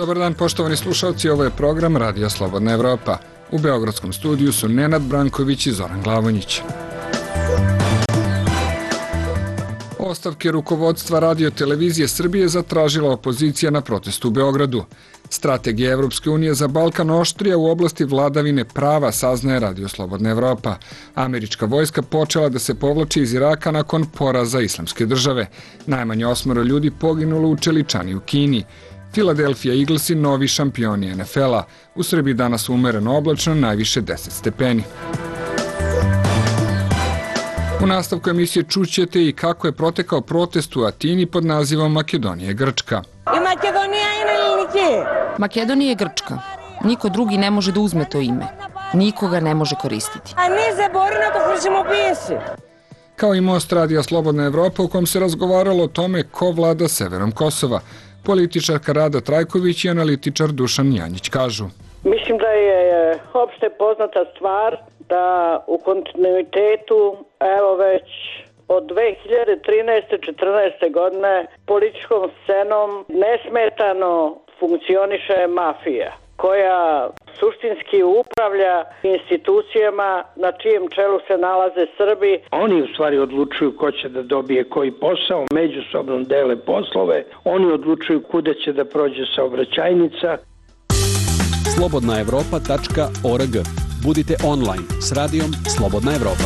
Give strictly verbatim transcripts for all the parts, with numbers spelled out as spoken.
Dobar dan, poštovani slušalci, ovo je program Radio Slobodna Evropa. U beogradskom studiju su Nenad Branković i Zoran Glavonjić. Ostavke rukovodstva Radio televizije Srbije zatražila opozicija na protestu u Beogradu. Strategija Evropske unije za Balkan oštrija u oblasti vladavine prava, saznaje Radio Slobodna Evropa. Američka vojska počela da se povlači iz Iraka nakon poraza Islamske države. Najmanje osmoro ljudi poginulo u čeličani u Kini. Philadelphia Eaglesi novi šampioni N F L-a. U Srbiji danas umereno oblačno, najviše deset stepeni. U nastavku emisije čućete i kako je protekao protest u Atini pod nazivom Makedonija je Grčka. I Makedonija ili nike? Makedonija je Grčka. Niko drugi ne može da uzme to ime. Nikoga ne može koristiti. A mi se borimo kako ćemo pisi. Kao i Most Radija Slobodna Evropa u kom se razgovaralo o tome ko vlada severom Kosova. Političarka Rada Trajković i analitičar Dušan Janjić kažu. Mislim da je opšte poznata stvar da u kontinuitetu, evo već od dve hiljade trinaeste četrnaeste godine političkom scenom nesmetano funkcioniše mafija, koja suštinski upravlja institucijama na čijem čelu se nalaze Srbi. Oni u stvari odlučuju ko će da dobije koji posao, međusobno dele poslove, oni odlučuju kuda će da prođe saobraćajnica. slobodna evropa tačka org. Budite online s radijom Slobodna Evropa.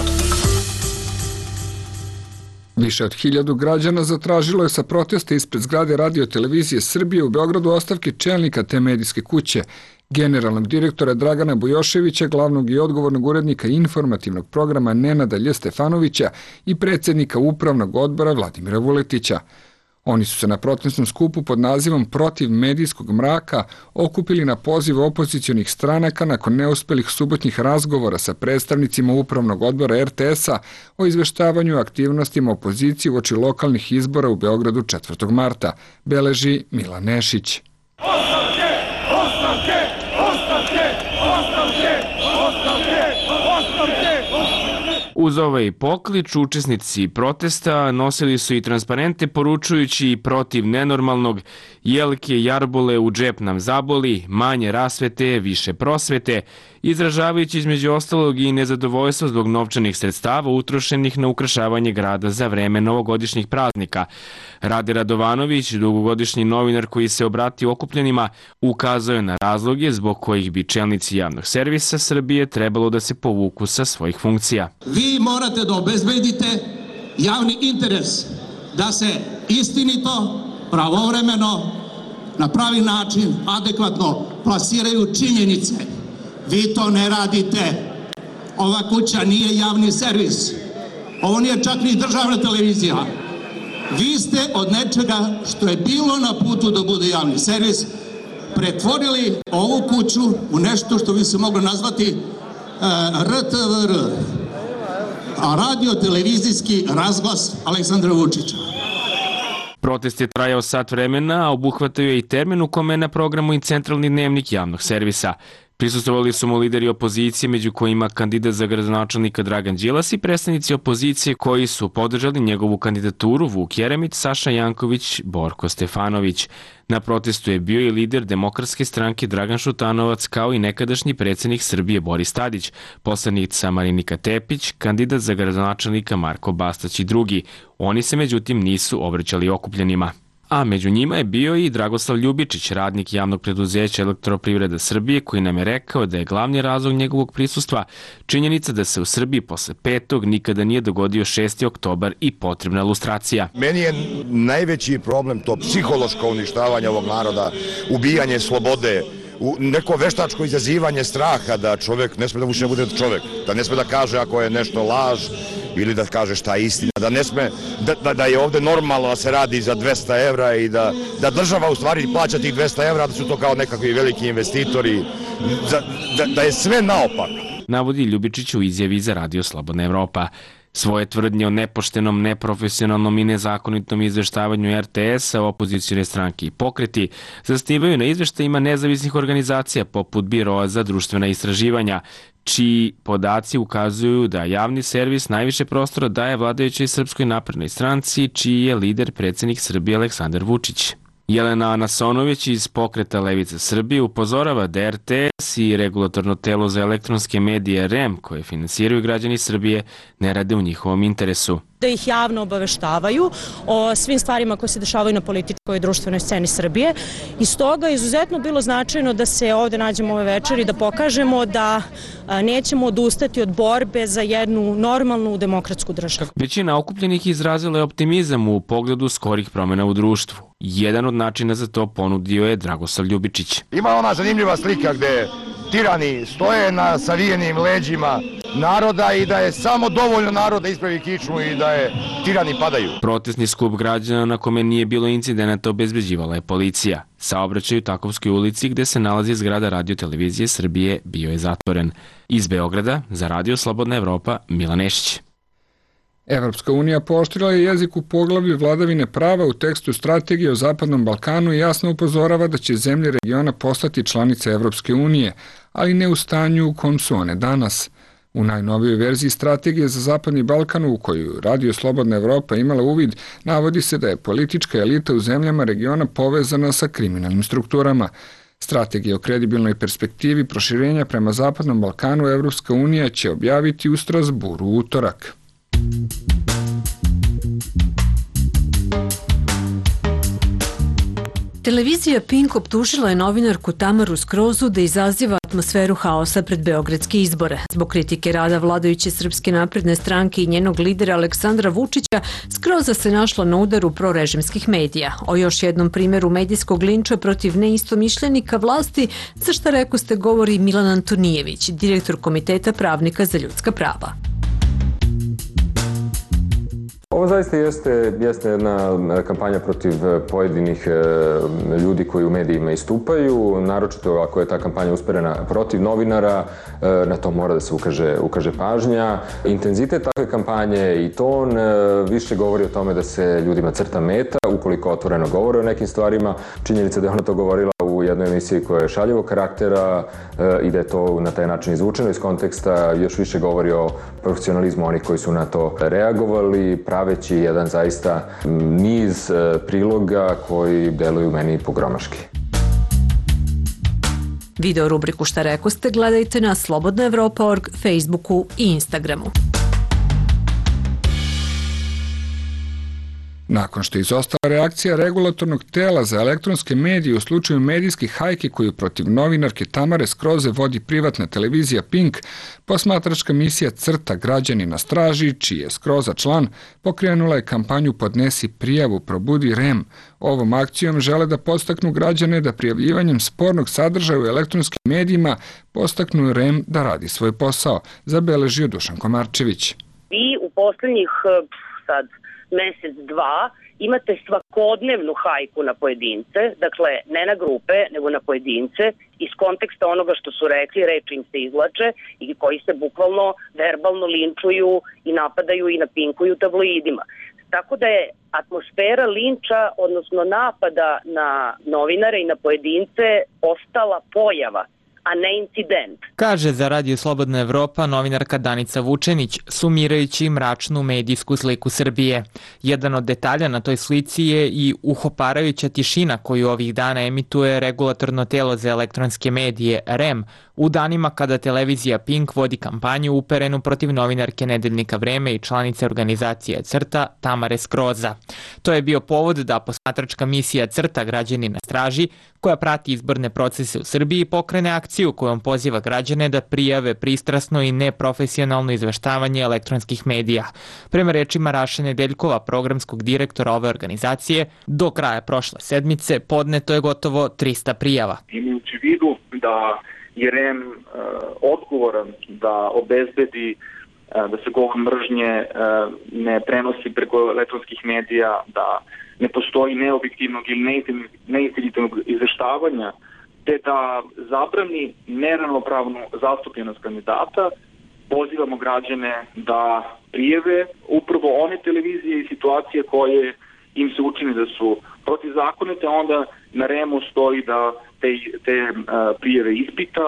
Više od hiljadu građana zatražilo je sa protesta ispred zgrade Radio televizije Srbije u Beogradu ostavke čelnika te medijske kuće, generalnog direktora Dragana Bujoševića, glavnog i odgovornog urednika informativnog programa Nenada Lj. Stefanovića i predsjednika upravnog odbora Vladimira Vuletića. Oni su se na protestnom skupu pod nazivom Protiv medijskog mraka okupili na poziv opozicionih stranaka nakon neuspelih subotnjih razgovora sa predstavnicima upravnog odbora R T S-a o izveštavanju aktivnostima opozicije uoči lokalnih izbora u Beogradu četvrtog marta, beleži Milan Nešić. Ostavke! Ostavke! Ostavke! Ostavke! Ostavke! Ostavke! Uz ovaj poklič, učesnici protesta nosili su i transparente poručujući protiv nenormalnog jelke jarbole u džep nam zaboli, manje rasvete, više prosvete, izražavajući između ostalog i nezadovoljstvo zbog novčanih sredstava utrošenih na ukrašavanje grada za vreme novogodišnjih praznika. Rade Radovanović, dugogodišnji novinar koji se obratio okupljenima, ukazao je na razloge zbog kojih bi čelnici javnog servisa Srbije trebalo da se povuku sa svojih funkcija. Vi morate da obezbedite javni interes, da se istinito, pravovremeno, na pravi način, adekvatno plasiraju činjenice. Vi to ne radite. Ova kuća nije javni servis. Ovo nije čak ni državna televizija. Vi ste od nečega što je bilo na putu da bude javni servis pretvorili ovu kuću u nešto što bi se moglo nazvati R T V R, a radio-televizijski razglas Aleksandra Vučića. Protest je trajao sat vremena, a obuhvataju je i termin u kome je na programu i centralni dnevnik javnog servisa. Prisustvovali su mu lideri opozicije, među kojima kandidat za gradonačelnika Dragan Đilas i predstavnici opozicije koji su podržali njegovu kandidaturu Vuk Jeremić, Saša Janković, Borko Stefanović. Na protestu je bio i lider Demokratske stranke Dragan Šutanovac, kao i nekadašnji predsjednik Srbije Boris Tadić, poslanica Marinika Tepić, kandidat za gradonačelnika Marko Bastać i drugi. Oni se međutim nisu obraćali okupljenima. A među njima je bio i Dragoslav Ljubičić, radnik javnog preduzeća Elektroprivreda Srbije, koji nam je rekao da je glavni razlog njegovog prisustva činjenica da se u Srbiji posle petog nikada nije dogodio šesti oktobar i potrebna lustracija. Meni je najveći problem to psihološko uništavanje ovog naroda, ubijanje slobode, neko veštačko izazivanje straha da čovjek ne sme da više bude čovjek, da ne sme da kaže ako je nešto laž ili da kaže šta je istina, da ne sme, da, da, da je ovde normalno da se radi za dvesta evra i da, da država u stvari plaća tih dvesta evra, da su to kao nekakvi veliki investitori, da, da, da je sve naopako. Navodi Ljubičić u izjavi za Radio Slobodna Evropa. Svoje tvrdnje o nepoštenom, neprofesionalnom i nezakonitom izveštavanju R T S-a, opozicione stranke i pokreti zasnivaju na izveštajima nezavisnih organizacija poput Biroa za društvena istraživanja, čiji podaci ukazuju da javni servis najviše prostora daje vladajućoj Srpskoj naprednoj stranci, čiji je lider predsjednik Srbije Aleksandar Vučić. Jelena Anasonović iz Pokreta Levice Srbije upozorava da R T S i regulatorno telo za elektronske medije R E M, koje finansiraju građani Srbije, ne rade u njihovom interesu. Da ih javno obaveštavaju o svim stvarima koje se dešavaju na političkoj i društvenoj sceni Srbije. I stoga je izuzetno bilo značajno da se ovde nađemo ove večeri i da pokažemo da nećemo odustati od borbe za jednu normalnu demokratsku državu. Većina okupljenih izrazila je optimizam u pogledu skorih promjena u društvu. Jedan od načina za to ponudio je Dragoslav Ljubičić. Ima ona zanimljiva slika gde tirani stoje na savijenim leđima naroda i da je samo dovoljno naroda ispravi kičmu i da je tirani padaju. Protestni skup građana na kome nije bilo incidenata obezbeđivala je policija. Saobraćaj u Takovskoj ulici gde se nalazi zgrada Radio televizije Srbije bio je zatvoren. Iz Beograda za Radio Slobodna Evropa Milan Nešić. Evropska unija pooštrila je jezik u poglavlju vladavine prava u tekstu strategije o Zapadnom Balkanu i jasno upozorava da će zemlje regiona postati članice Evropske unije, ali ne u stanju u kom su one danas. U najnovijoj verziji strategije za Zapadni Balkan, u koju Radio Slobodna Evropa imala uvid, navodi se da je politička elita u zemljama regiona povezana sa kriminalnim strukturama. Strategija o kredibilnoj perspektivi proširenja prema Zapadnom Balkanu Evropska unija će objaviti u Strasburu u utorak. Televizija Pink optužila je novinarku Tamaru Skrozu da izaziva atmosferu haosa pred beogradske izbore. Zbog kritike rada vladajuće Srpske napredne stranke i njenog lidera Aleksandra Vučića, Skroza se našla na udaru prorežimskih medija. O još jednom primjeru medijskog linča protiv neistomišljenika vlasti, za šta rekoste govori Milan Antonijević, direktor Komiteta pravnika za ljudska prava. Ovo zaista jeste, jeste jedna kampanja protiv pojedinih ljudi koji u medijima istupaju, naročito ako je ta kampanja usperena protiv novinara, na to mora da se ukaže, ukaže pažnja. Intenzitet takve kampanje i ton više govori o tome da se ljudima crta meta, ukoliko otvoreno govore o nekim stvarima. Činjenica da je ona to govorila u jednoj emisiji koja je šaljivog karaktera i da je to na taj način izvučeno iz konteksta, još više govori o profesionalizmu onih koji su na to reagovali, praveći jedan zaista niz priloga koji deluju meni pogromaški. Video rubriku Šta rekoste gledajte na slobodna evropa tačka org, Facebooku i Instagramu. Nakon što je izostala reakcija regulatornog tela za elektronske medije u slučaju medijskih hajki koju protiv novinarke Tamare Skroze vodi privatna televizija Pink, posmatračka misija CRTA Građani na straži, čiji je Skroza član, pokrenula je kampanju Podnesi prijavu, probudi R E M. Ovom akcijom žele da podstaknu građane da prijavljivanjem spornog sadržaja u elektronskim medijima podstaknu R E M da radi svoj posao, zabeležio Dušan Komarčević. Vi u poslednjih sad mesec, dva, imate svakodnevnu hajku na pojedince, dakle ne na grupe, nego na pojedince, iz konteksta onoga što su rekli, reči im se izlače i koji se bukvalno verbalno linčuju i napadaju i napinkuju tabloidima. Tako da je atmosfera linča, odnosno napada na novinare i na pojedince ostala pojava, a ne incident. Kaže za Radio Slobodna Evropa novinarka Danica Vučenić, sumirajući mračnu medijsku sliku Srbije. Jedan od detalja na toj slici je i uhoparajuća tišina koju ovih dana emituje regulatorno telo za elektronske medije R E M u danima kada televizija Pink vodi kampanju uperenu protiv novinarke Nedeljnika Vreme i članice organizacije CRTA Tamare Skroza. To je bio povod da posmatračka misija CRTA Građani na straži, koja prati izborne procese u Srbiji, pokrene akciju kojom poziva građane da prijave pristrasno i neprofesionalno izveštavanje elektronskih medija. Prema rečima Raše Nedeljkova, programskog direktora ove organizacije, do kraja prošle sedmice podneto je gotovo trista prijava. Imajući vidu da je R E M uh, odgovoran da obezbedi uh, da se govor mržnje uh, ne prenosi preko elektronskih medija, da ne postoji neobjektivnog ili neistinitog izveštavanja, te da zabrani neravnopravnu zastupljenost kandidata, pozivamo građane da prijave upravo one televizije i situacije koje im se učini da su protivzakonite, onda na R E M-u stoji da te, te prijave ispita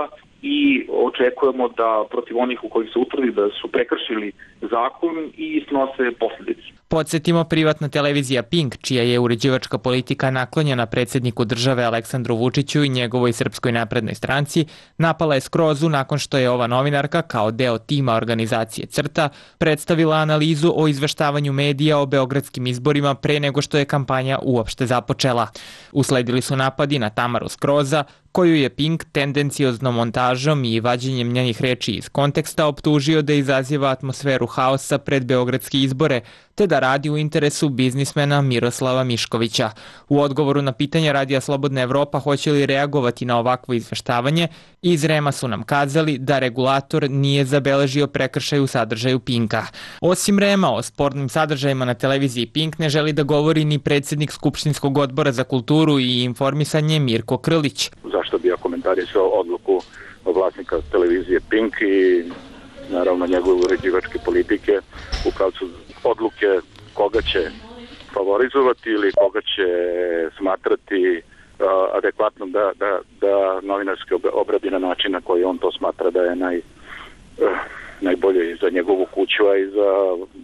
i očekujemo da protiv onih u kojih se utvrdi da su prekršili zakon i snose posledice. Podsjetimo, privatna televizija Pink, čija je uređivačka politika naklonjena predsjedniku države Aleksandru Vučiću i njegovoj Srpskoj naprednoj stranci, napala je Skrozu nakon što je ova novinarka, kao deo tima organizacije CRTA, predstavila analizu o izveštavanju medija o beogradskim izborima pre nego što je kampanja uopšte započela. Usledili su napadi na Tamaru Skroza, koju je Pink tendencijoznom montažom i vađenjem njenih reči iz konteksta optužio da izaziva atmosferu haosa pred beogradske izbore, te da radi u interesu biznismena Miroslava Miškovića. U odgovoru na pitanje Radija Slobodna Evropa hoće li reagovati na ovakvo izveštavanje, iz REM-a su nam kazali da regulator nije zabeležio prekršaj u sadržaju Pinka. Osim REM-a, o spornim sadržajima na televiziji Pink ne želi da govori ni predsjednik Skupštinskog odbora za kulturu i informisanje Mirko Krlić. Zašto bi ja komentarisao odluku vlasnika televizije Pink i naravno njegove uređivačke politike u pravcu odluke koga će favorizovati ili koga će smatrati uh, adekvatnom da, da, da novinarski obradi na način na koji on to smatra da je naj, uh, najbolje i za njegovu kuću, a i za,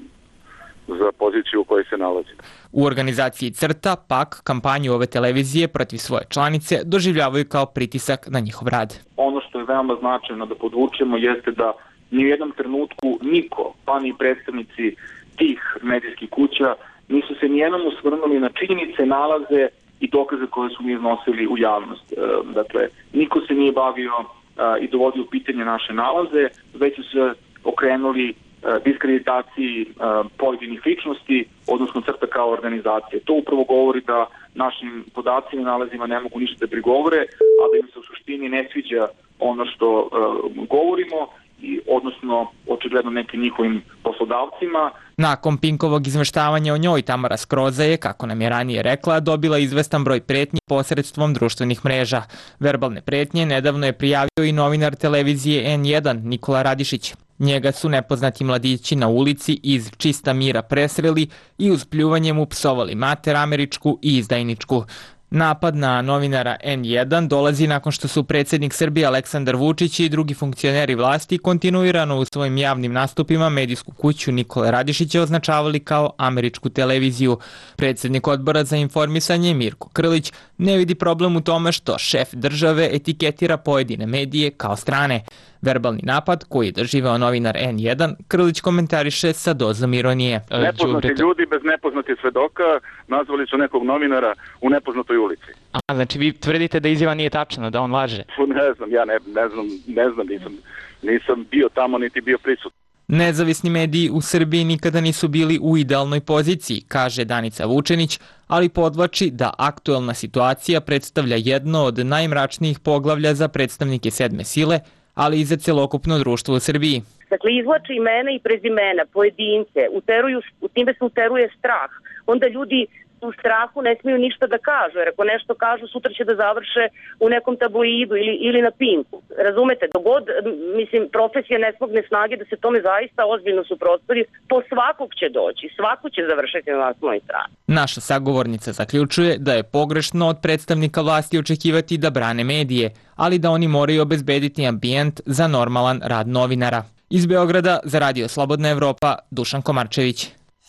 za poziciju u kojoj se nalazi. U organizaciji CRTA pak kampanju ove televizije protiv svoje članice doživljavaju kao pritisak na njihov rad. Ono što je veoma značajno da podvučemo jeste da ni u jednom trenutku niko, pa ni predstavnici tih medijskih kuća, nisu se nijednom osvrnuli na činjenice, nalaze i dokaze koje su mi iznosili u javnost. Dakle, niko se nije bavio i dovodio u pitanje naše nalaze, već su se okrenuli diskreditaciji pojedinih ličnosti, odnosno CRTA kao organizacije. To upravo govori da našim podacima i nalazima ne mogu ništa da prigovore, a da im se u suštini ne sviđa ono što govorimo, i odnosno očigledno nekim njihovim poslodavcima. Nakon Pinkovog izveštavanja o njoj, Tamara Skroza je, kako nam je ranije rekla, dobila izvestan broj pretnji posredstvom društvenih mreža. Verbalne pretnje nedavno je prijavio i novinar televizije N jedan Nikola Radišić. Njega su nepoznati mladići na ulici iz čista mira presreli i uz pljuvanje mu psovali mater američku i izdajničku. Napad na novinara N jedan dolazi nakon što su predsjednik Srbije Aleksandar Vučić i drugi funkcioneri vlasti kontinuirano u svojim javnim nastupima medijsku kuću Nikole Radišića označavali kao američku televiziju. Predsjednik odbora za informisanje Mirko Krlić ne vidi problem u tome što šef države etiketira pojedine medije kao strane. Verbalni napad koji je doživeo novinar N jedan, Krlić komentariše sa dozom ironije. Nepoznati ljudi bez nepoznatih svedoka nazvali su nekog novinara u nepoznatoj ulici. A, znači vi tvrdite da izjava nije tačna, da on laže? Ne znam, ja ne, ne znam, ne znam, nisam, nisam bio tamo niti bio prisutan. Nezavisni mediji u Srbiji nikada nisu bili u idealnoj poziciji, kaže Danica Vučenić, ali podvlači da aktuelna situacija predstavlja jedno od najmračnijih poglavlja za predstavnike sedme sile, ali i za celokupno društvo u Srbiji. Dakle, izvlači imena i prezimena, pojedince, uteruju, u time se uteruje strah. Onda ljudi u strahu ne smiju ništa da kažu, jer ako nešto kažu, sutra će da završe u nekom tabloidu ili, ili na Pinku. Razumete, dogod, mislim, profesija ne smogne snage da se tome zaista ozbiljno suprotstavi, po svakog će doći, svako će završiti na naslovnoj strani. Naša sagovornica zaključuje da je pogrešno od predstavnika vlasti očekivati da brane medije, ali da oni moraju obezbediti ambijent za normalan rad novinara. Iz Beograda za Radio Slobodna Evropa, Dušan Komarčević.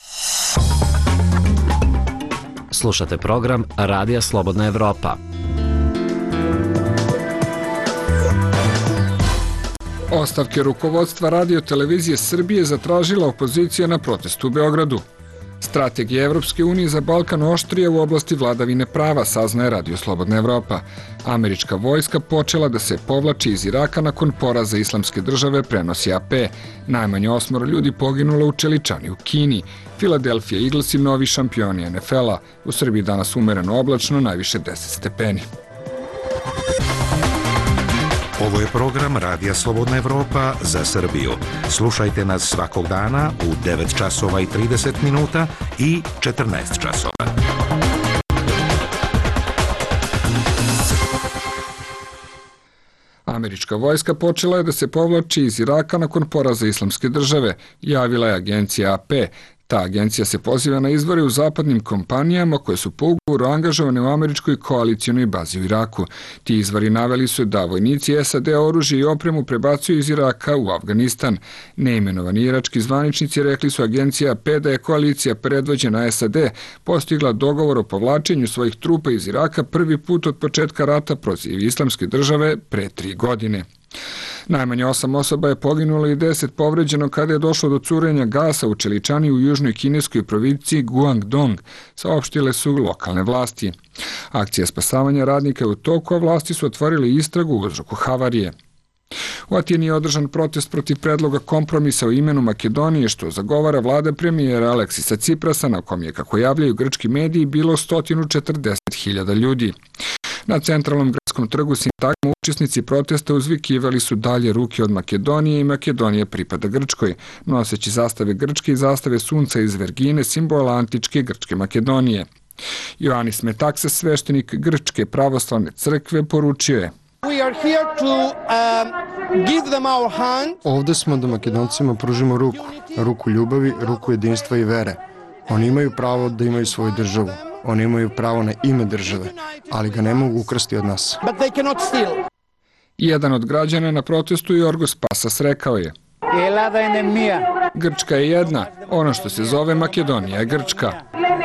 Slušate program Radija Slobodna Evropa. Ostavke rukovodstva Radio televizije Srbije zatražila opozicija na protestu u Beogradu. Strategija Evropske unije za Balkan oštrije u oblasti vladavine prava, saznaje Radio Slobodna Evropa. Američka vojska počela da se povlači iz Iraka nakon poraza Islamske države, prenosi A P. Najmanje osmoro ljudi poginulo u Čeličani u Kini. Philadelphia Eaglesi novi šampioni N F L-a. U Srbiji danas umereno oblačno, najviše deset stepeni. Ovo je program Radija Slobodna Evropa za Srbiju. Slušajte nas svakog dana u devet časova i trideset minuta i četrnaest časova. Američka vojska počela je da se povlači iz Iraka nakon poraza Islamske države, javila je agencija A P. Ta agencija se poziva na izvore u zapadnim kompanijama koje su po ugovoru angažovane u američkoj koalicionoj bazi u Iraku. Ti izvori naveli su da vojnici S A D oružje i opremu prebacuju iz Iraka u Afganistan. Neimenovani irački zvaničnici rekli su agenciji A P da je koalicija predvođena S A D postigla dogovor o povlačenju svojih trupa iz Iraka prvi put od početka rata protiv Islamske države pre tri godine. Najmanje osam osoba je poginulo i deset povređeno kada je došlo do curenja gasa u čeličani u južnoj kineskoj provinciji Guangdong, saopštile su lokalne vlasti. Akcija spasavanja radnika je u toku, a vlasti su otvorili istragu u uzroku havarije. U Atini je održan protest protiv predloga kompromisa o imenu Makedonije, što zagovara vlada premijera Aleksisa Ciprasa, na kom je, kako javljaju grčki mediji, bilo sto četrdeset hiljada ljudi. Na centralnom gradskom trgu Sintagma učesnici protesta uzvikivali su dalje ruke od Makedonije i Makedonija pripada Grčkoj, noseći zastave Grčke i zastave sunca iz Vergine, simbola antičke Grčke Makedonije. Ioannis Metaxas, sveštenik Grčke pravoslavne crkve, poručio je: Ovde smo da Makedoncima pružimo ruku, ruku ljubavi, ruku jedinstva i vere. Oni imaju pravo da imaju svoju državu. Oni imaju pravo na ime države, ali ga ne mogu ukrasti od nas. Jedan od građana na protestu, Jorgos Pasas, rekao je: Grčka je jedna, ono što se zove Makedonija je Grčka.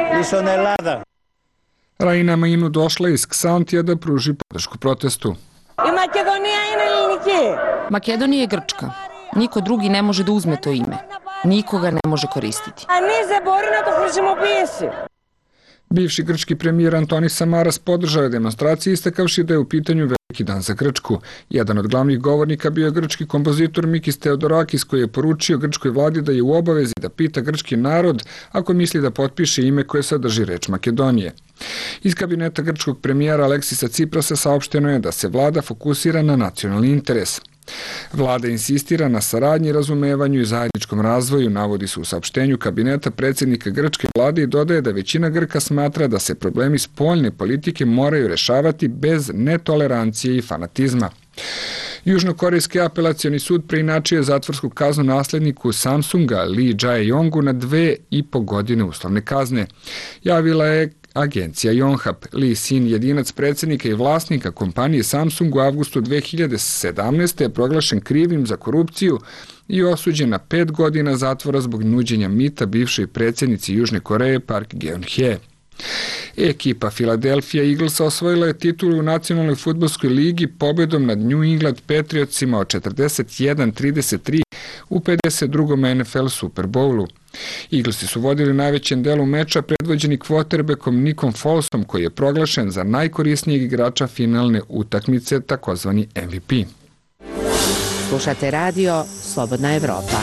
Raina Mainu došla iz Ksantija da pruži podršku protestu. I Makedonija je ελληνική. Makedonija je Grčka. Niko drugi ne može da uzme to ime. Nikoga ne može koristiti. A не забори на to χρησιμοποιήσει. Bivši grčki premijer Antonis Samaras podržao je demonstracije, istakavši da je u pitanju veliki dan za Grčku. Jedan od glavnih govornika bio je grčki kompozitor Mikis Theodorakis, koji je poručio grčkoj vladi da je u obavezi da pita grčki narod ako misli da potpiše ime koje sadrži reč Makedonije. Iz kabineta grčkog premijera Aleksisa Ciprasa saopšteno je da se vlada fokusira na nacionalni interes. Vlada insistira na saradnji, razumevanju i zajedničkom razvoju, navodi se u saopštenju kabineta predsjednika grčke vlade i dodaje da većina Grka smatra da se problemi spoljne politike moraju rešavati bez netolerancije i fanatizma. Južnokorejski apelacioni sud preinačio je zatvorsku kaznu nasledniku Samsunga Lee Jae-yongu na dve i po godine uslovne kazne. Javila je agencija Yonhap. Lee Sin, jedinac predsjednika i vlasnika kompanije Samsung, u avgustu dve hiljade sedamnaeste. je proglašen krivim za korupciju i osuđen na pet godina zatvora zbog nuđenja mita bivšoj predsjednici Južne Koreje Park Geun-hye. Ekipa Philadelphia Eaglesa osvojila je titulu u nacionalnoj fudbalskoj ligi pobedom nad New England Patriotsima od četrdeset jedan trideset tri u pedeset drugom N F L Super Bowlu. Eaglesi su vodili najvećem delu meča predvođeni quarterbackom Nickom Folesom, koji je proglašen za najkorisnijeg igrača finalne utakmice, takozvani M V P. Slušate radio Slobodna Evropa.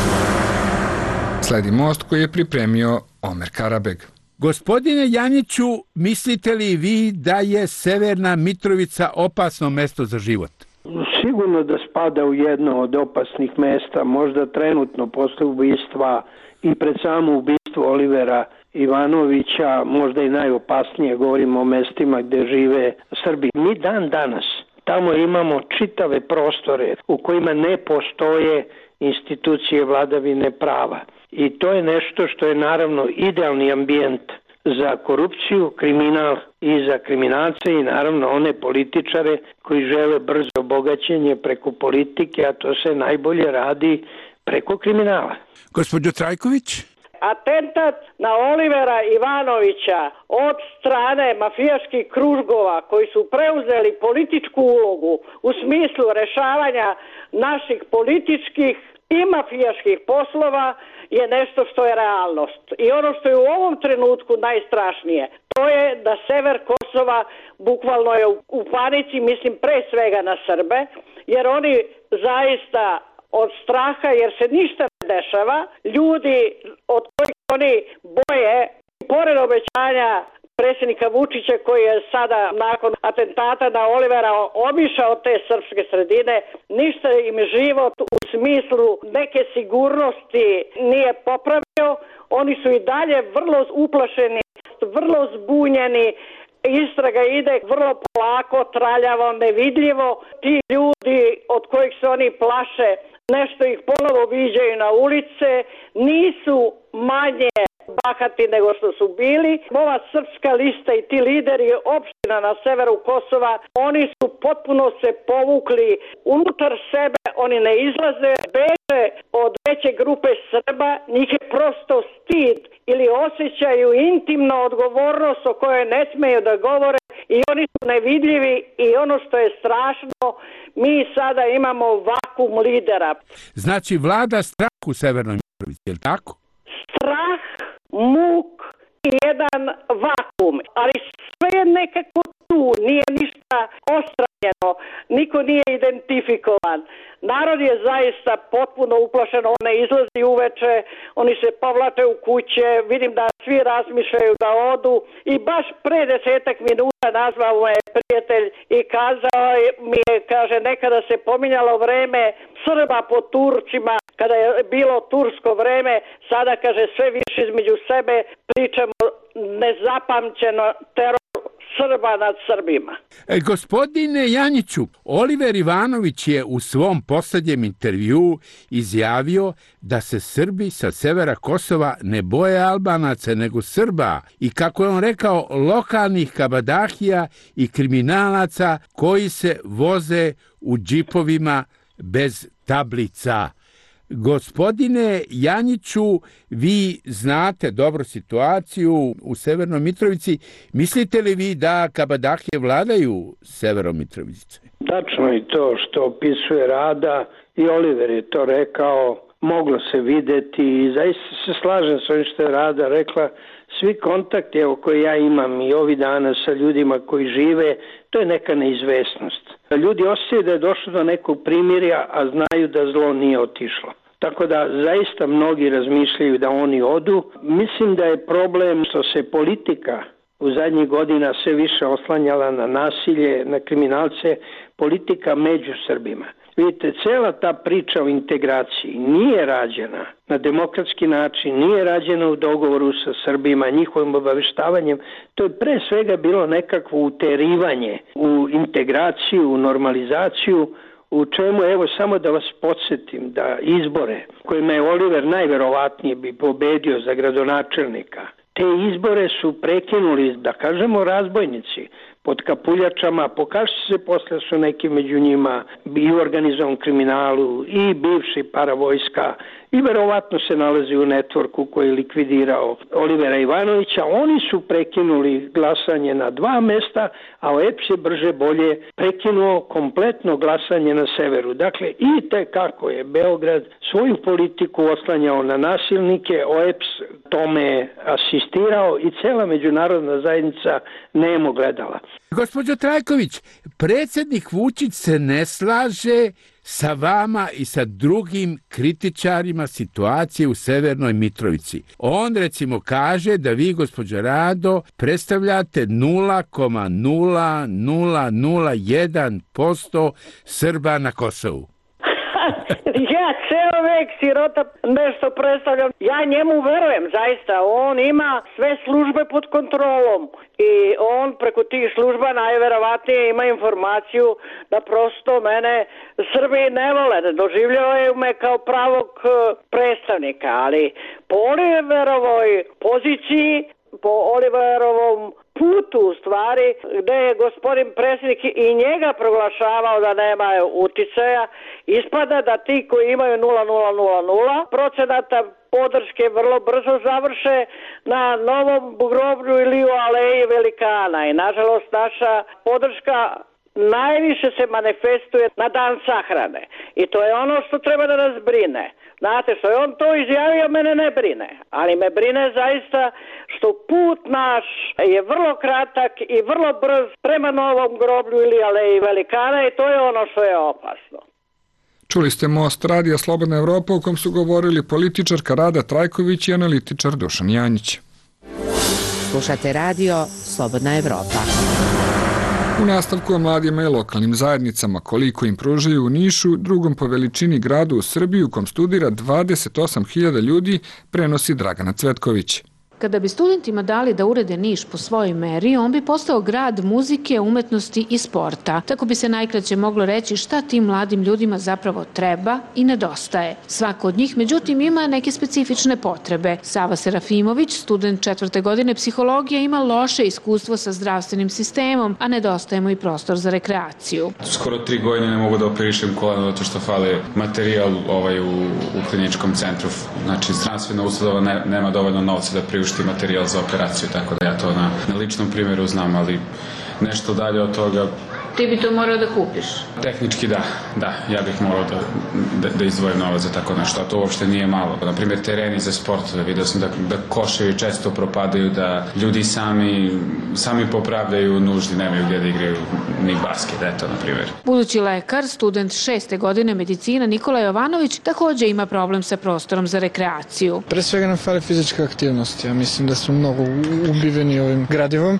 Sledi most koji je pripremio Omer Karabeg. Gospodine Janiću, mislite li vi da je Severna Mitrovica opasno mesto za život? Sigurno da spada u jedno od opasnih mesta, možda trenutno posle ubistva i pred samo ubistvo Olivera Ivanovića, možda i najopasnije, govorimo o mestima gde žive Srbi. Mi dan danas tamo imamo čitave prostore u kojima ne postoje institucije vladavine prava. I to je nešto što je naravno idealni ambijent za korupciju, kriminal i za kriminalce i naravno one političare koji žele brzo bogaćenje preko politike, a to se najbolje radi preko kriminala. Gospođo Trajković? Atentat na Olivera Ivanovića od strane mafijaških krugova koji su preuzeli političku ulogu u smislu rešavanja naših političkih i mafijaških poslova je nešto što je realnost. I ono što je u ovom trenutku najstrašnije, to je da sever Kosova bukvalno je u panici, mislim pre svega na Srbe, jer oni zaista od straha, jer se ništa ne dešava, ljudi od kojih oni boje, pored obećanja predsjednika Vučića koji je sada nakon atentata na Olivera obišao te srpske sredine, ništa im život u smislu neke sigurnosti nije popravio. Oni su i dalje vrlo uplašeni, vrlo zbunjeni, istraga ide vrlo polako, traljavo, nevidljivo. Ti ljudi od kojih se oni plaše nešto ih ponovo viđaju na ulice, nisu manje bahati nego što su bili. Ova srpska lista i ti lideri opština na severu Kosova, oni su potpuno se povukli unutar sebe, oni ne izlaze, beže od veće grupe Srba, njih je prosto stid ili osjećaju intimnu odgovornost o kojoj ne smeju da govore i oni su nevidljivi i ono što je strašno, mi sada imamo vakuum lidera. Znači vlada strah u Severnoj Mitrovici, je li tako? Strah, muk i jedan vakuum, ali sve je nekako tu, nije ništa ostranjeno, niko nije identifikovan. Narod je zaista potpuno uplašen, on ne izlazi uveče, oni se povlače u kuće, vidim da svi razmišljaju da odu i baš pre desetak minuta nazvao me prijatelj i kazao mi je, kaže, nekada se pominjalo vreme Srba po Turcima, kada je bilo tursko vreme, sada, kaže, sve više između sebe pričamo nezapamćeno teror Srba nad Srbima. E, gospodine Janjiću, Oliver Ivanović je u svom poslednjem intervjuu izjavio da se Srbi sa severa Kosova ne boje Albanaca nego Srba i, kako je on rekao, lokalnih kabadahija i kriminalaca koji se voze u džipovima bez tablica. Gospodine Janjiću, vi znate dobro situaciju u Severnoj Mitrovici. Mislite li vi da kabadahije vladaju Severom Mitrovice? Tačno je to što opisuje Rada i Oliver je to rekao, moglo se videti i zaista se slažem s ovim što je Rada rekla. Svi kontakti evo, koje ja imam i ovi dana sa ljudima koji žive, to je neka neizvesnost. Ljudi osjećaju da je došlo do nekog primirja, a znaju da zlo nije otišlo. Tako da zaista mnogi razmišljaju da oni odu. Mislim da je problem što se politika u zadnjih godina sve više oslanjala na nasilje, na kriminalce, politika među Srbima. Vidite, cela ta priča o integraciji nije rađena na demokratski način, nije rađena u dogovoru sa Srbima, njihovim obaveštavanjem. To je pre svega bilo nekakvo uterivanje u integraciju, u normalizaciju, u čemu, evo, samo da vas podsjetim da izbore kojima je Oliver najverovatnije bi pobedio za gradonačelnika, te izbore su prekinuli, da kažemo, razbojnici pod kapuljačama, pokaže se posle su neki među njima i u organizovan kriminalu i bivši paravojska i verovatno se nalazi u networku koji je likvidirao Olivera Ivanovića. Oni su prekinuli glasanje na dva mesta, a O E P S je brže bolje prekinuo kompletno glasanje na severu. Dakle, i te kako je Beograd svoju politiku oslanjao na nasilnike, O E P S tome asistirao i cela međunarodna zajednica nemo gledala. Gospođo Trajković, predsjednik Vučić se ne slaže sa vama i sa drugim kritičarima situacije u Severnoj Mitrovici. On recimo kaže da vi, gospođo Rado, predstavljate nula zarez nula nula nula jedan posto Srba na Kosovu. Ja ceo vek sirota nešto predstavljam. Ja njemu verujem, zaista. On ima sve službe pod kontrolom i on preko tih služba najverovatnije ima informaciju da prosto mene Srbi ne vole, da doživljavaju me kao pravog predstavnika, ali po Oliverovoj poziciji, po Oliverovom putu u stvari, gde je gospodin predsjednik i njega proglašavao da nema uticaja, ispada da ti koji imaju nula zarez nula nula nula procenata podrške vrlo brzo završe na novom groblju ili u aleji velikana i nažalost naša podrška najviše se manifestuje na dan sahrane i to je ono što treba da nas brine. Znate, što je on to izjavio, mene ne brine, ali me brine zaista što put naš je vrlo kratak i vrlo brz prema novom groblju ili aleji velikana i to je ono što je opasno. Čuli ste Most radija Slobodna Evropa u kom su govorili političarka Rada Trajković i analitičar Dušan Janjić. Slušate radio Slobodna Evropa. U nastavku o mladima i lokalnim zajednicama, koliko im pružaju u Nišu, drugom po veličini gradu u Srbiji u kom studira dvadeset osam hiljada ljudi, prenosi Dragana Cvetković. Kada bi studentima dali da urede Niš po svojoj meri, on bi postao grad muzike, umetnosti i sporta. Tako bi se najkraće moglo reći šta tim mladim ljudima zapravo treba i nedostaje. Svako od njih, međutim, ima neke specifične potrebe. Sava Serafimović, student četvrte godine psihologije, ima loše iskustvo sa zdravstvenim sistemom, a nedostaje mu i prostor za rekreaciju. Skoro tri godine ne mogu da operišem koleno zato što fali materijal ovaj u, u kliničkom centru. Znači, zdravstvena ustanova ne, nema dovoljno novca da priušti materijal za operaciju, tako da ja to na, na ličnom primjeru znam, ali nešto dalje od toga. Ti bi to morao da kupiš? Tehnički da, da. Ja bih morao da, da, da izdvojim novac za tako nešto, a to uopšte nije malo. Naprimjer, tereni za sport, vidio sam da, da koševi često propadaju, da ljudi sami, sami popravljaju nuždi, nemaju gdje da igraju ni basket, eto, na primjer. Budući lekar, student šeste godine medicina Nikola Jovanović također ima problem sa prostorom za rekreaciju. Pre svega nam fali fizička aktivnost. Ja mislim da smo mnogo ubiveni ovim gradivom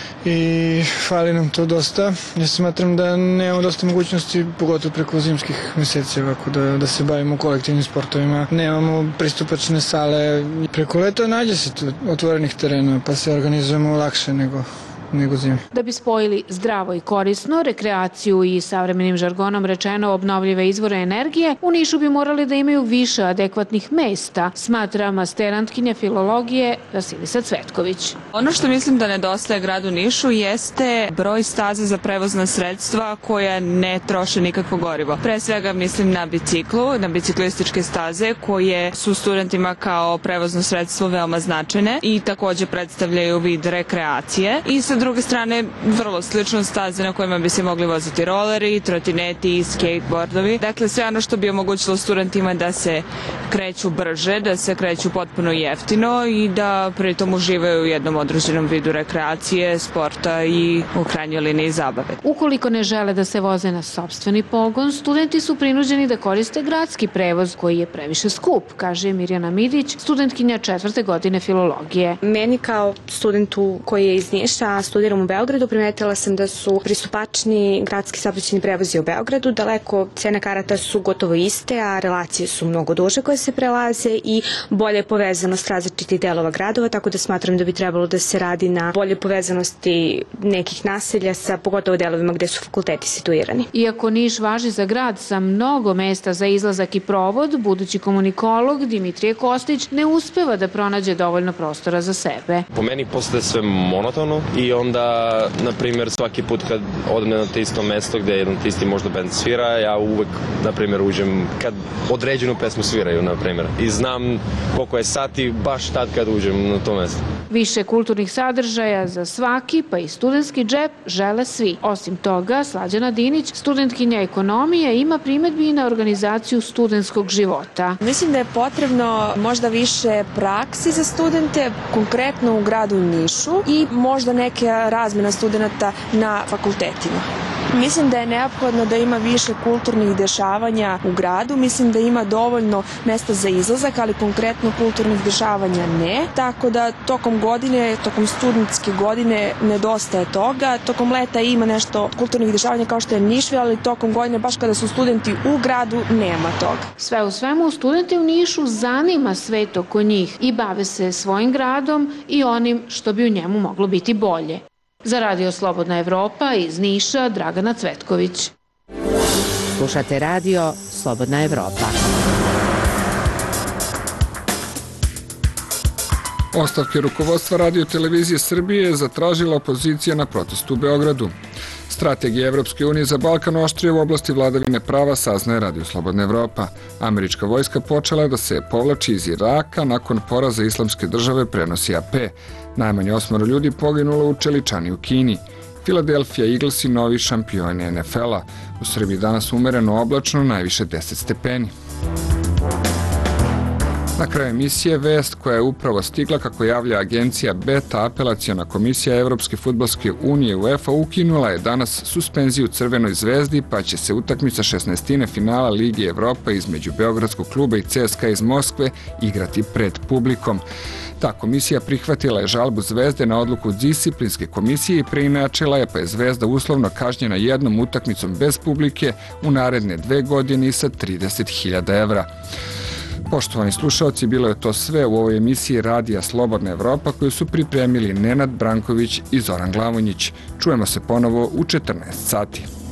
i fali nam to dosta. Ja smatram da nemamo dosta mogućnosti, pogotovo preko zimskih mjeseci, ovako, da, da se bavimo kolektivnim sportovima. Nemamo pristupačne sale. Preko leta nađe se tu otvorenih terena, pa se organizujemo lakše nego nego zimi. Da bi spojili zdravo i korisno, rekreaciju i savremenim žargonom rečeno obnovljive izvore energije, u Nišu bi morali da imaju više adekvatnih mesta, smatra masterantkinja filologije Vasilisa Cvetković. Ono što mislim da nedostaje gradu Nišu jeste broj staza za prevozna sredstva koja ne troše nikakvo gorivo. Pre svega mislim na biciklu, na biciklističke staze koje su studentima kao prevozno sredstvo veoma značajne i također predstavljaju vid rekreacije. I sa druge strane, vrlo slično staze na kojima bi se mogli voziti roleri, trotineti i skateboardovi. Dakle, sve ono što bi omogućilo studentima da se kreću brže, da se kreću potpuno jeftino i da pritom uživaju u jednom određenom vidu rekreacije, sporta i u krajnjoj liniji zabave. Ukoliko ne žele da se voze na sopstveni pogon, studenti su prinuđeni da koriste gradski prevoz koji je previše skup, kaže Mirjana Midić, studentkinja četvrte godine filologije. Meni kao studentu koji je iz Niša, studiram u Beogradu, primetila sam da su pristupačni gradski saobraćajni prevozi u Beogradu, daleko cene karata su gotovo iste, a relacije su mnogo duže koje se prelaze i bolje povezanost različitih delova gradova, tako da smatram da bi trebalo da se radi na bolje povezanosti nekih naselja sa pogotovo delovima gde su fakulteti situirani. Iako Niš važi za grad sa mnogo mesta za izlazak i provod, budući komunikolog Dimitrije Kostić ne uspeva da pronađe dovoljno prostora za sebe. Po meni postaje sve monotono i onda, na primjer, svaki put kad odem na to isto mesto gde jedan te isti možda band svira, ja uvek, na primjer, uđem kad određenu pesmu sviraju, na primjer. I znam koliko je sati baš tad kad uđem na to mesto. Više kulturnih sadržaja za svaki, pa i studentski džep, žele svi. Osim toga, Slađana Dinić, studentkinja ekonomije, ima primedbi i na organizaciju studentskog života. Mislim da je potrebno možda više praksi za studente, konkretno u gradu Nišu i možda neka razmjena studenta na fakultetima. Mislim da je neophodno da ima više kulturnih dešavanja u gradu, mislim da ima dovoljno mesta za izlazak, ali konkretno kulturnih dešavanja ne, tako da tokom godine, tokom studentske godine nedostaje toga, tokom leta ima nešto kulturnih dešavanja kao što je Nišve, ali tokom godine, baš kada su studenti u gradu, nema toga. Sve u svemu, studente u Nišu zanima svet oko njih i bave se svojim gradom i onim što bi u njemu moglo biti bolje. Za Radio Slobodna Evropa iz Niša, Dragana Cvetković. Slušate Radio Slobodna Evropa. Ostavke rukovodstva Radio televizije Srbije je zatražila opozicija na protestu u Beogradu. Strategija Evropske unije za Balkan oštrije u oblasti vladavine prava, saznaje Radio Slobodna Evropa. Američka vojska počela da se povlači iz Iraka nakon poraza Islamske države, prenosi A P. Najmanje osmoro ljudi poginulo u Čeličani u Kini. Philadelphia Eaglesi novi šampioni N F L-a. U Srbiji danas umereno oblačno, najviše deset stepeni. Na kraju emisije vest koja je upravo stigla kako javlja agencija Beta, apelaciona komisija Evropske fudbalske unije UEFA ukinula je danas suspenziju Crvenoj zvezdi, pa će se utakmica šesnaestine finala Lige Evropa između Beogradskog kluba i C S K A iz Moskve igrati pred publikom. Ta komisija prihvatila je žalbu Zvezde na odluku disciplinske komisije i preinačila je, pa je Zvezda uslovno kažnjena jednom utakmicom bez publike u naredne dve godine i sa trideset hiljada evra. Poštovani slušalci, bilo je to sve u ovoj emisiji Radija Slobodna Evropa koju su pripremili Nenad Branković i Zoran Glavonjić. Čujemo se ponovo u četrnaest sati.